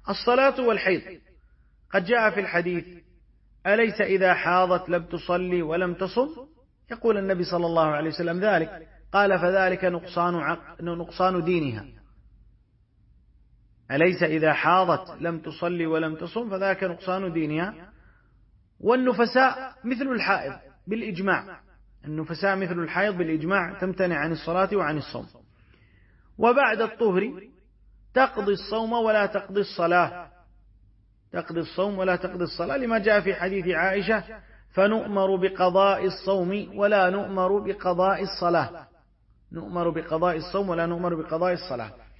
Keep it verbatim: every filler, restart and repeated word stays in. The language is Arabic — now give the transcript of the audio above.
الصلاة والحيض قد جاء في الحديث: أليس إذا حاضت لم تصلي ولم تصم؟ يقول النبي صلى الله عليه وسلم ذلك، قال: فذلك نقصان, عق... نقصان دينها. أليس إذا حاضت لم تصلي ولم تصم فذاك نقصان دينها. والنفساء مثل الحائض بالإجماع، النفساء مثل الحائض بالإجماع تمتنع عن الصلاة وعن الصوم. وبعد الطهر تقضي الصوم ولا تقضي الصلاة، تقضي الصوم ولا تقضي الصلاة، لما جاء في حديث عائشة: فنؤمر بقضاء الصوم ولا نؤمر بقضاء الصلاة، نؤمر بقضاء الصوم ولا نؤمر بقضاء الصلاة.